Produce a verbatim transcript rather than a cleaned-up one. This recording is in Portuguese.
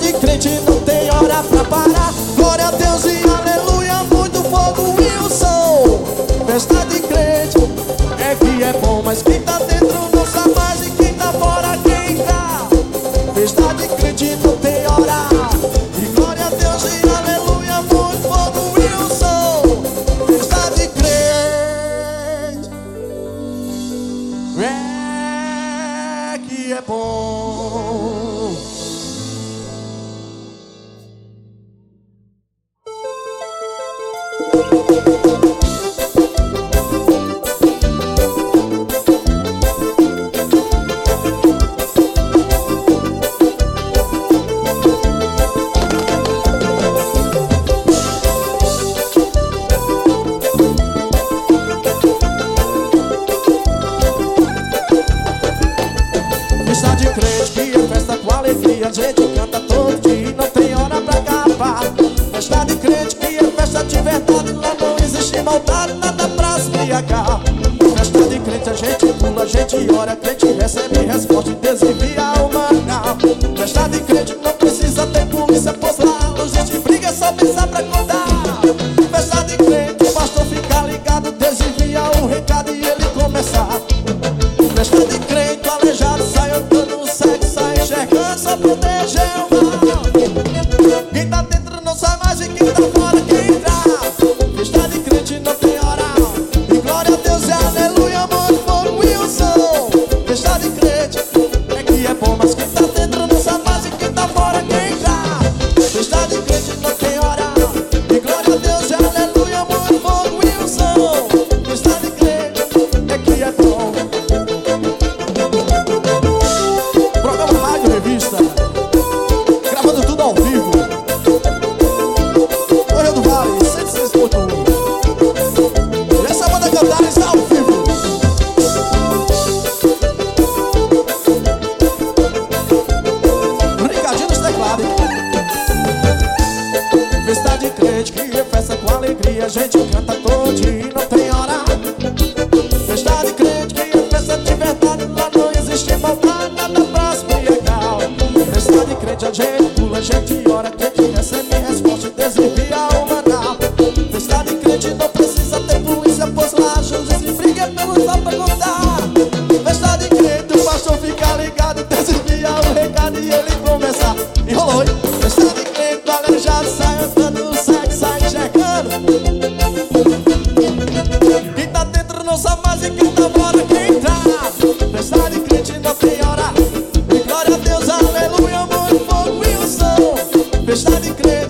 de crente não tem hora pra parar. Glória a Deus e aleluia, muito fogo e o som. Festa de crente é que é bom, mas quem tá dentro não sabe mais, e quem tá fora quem tá. Festa de crente não tem hora. E glória a Deus e aleluia, muito fogo e o som. Festa de crente é que é bom. Festa de crente que é festa com alegria, a gente canta todo dia e não tem hora pra acabar. Festa de crente que é festa de verdade, lá não existe maldade, nada pra se embriagar. Festa de crente a gente pula, a gente ora, crente recebe resposta e Deus envia o maná. Festa de crente não precisa ter polícia, pois lá não existe briga, é só pensar pra contar. Festa de crente, o pastor fica ligado, Deus envia o recado e ele começa. Festa de crente, o aleijado sai andando, o cego sai enxergando, só proteger o mal. Quem tá dentro não sai mais e quem tá fora quem tá. Festa de crente não tem hora. E glória a Deus e aleluia, muito fogo e o som. Festa de crente é que é bom, mas quem tá dentro não sai mais e quem tá fora quem tá. Festa de crente não tem hora. E glória a Deus e aleluia, muito fogo e o som. Festa de crente é que é bom. Programa Rádio Revista, gravando tudo ao vivo. Correio do Vale, cento e seis ponto um. E essa banda cantar está ao vivo. Brincadinho nos teclados. Festa de crente que é festa com alegria, a gente canta todo dia e não tem hora. Festa de crente que é festa de verdade, lá não existe maldade, nada pra se embriagar. Festa de crente a gente pula, a gente ora, crente recebe resposta e Deus envia o maná. Festa de crente não precisa ter polícia, pois lá Jesus se briga pelo só pra contar. Festa de crente, o pastor fica ligado, Deus envia o recado e ele começa. Enrolou, hein? Festa de crente, o aleijado sai andando, o cego sai enxergando. Quem tá dentro não sabe mais e quem tá fora quem tá. Festa de crente não tem hora. E glória a Deus, aleluia, muito fogo e o som. Festa de crente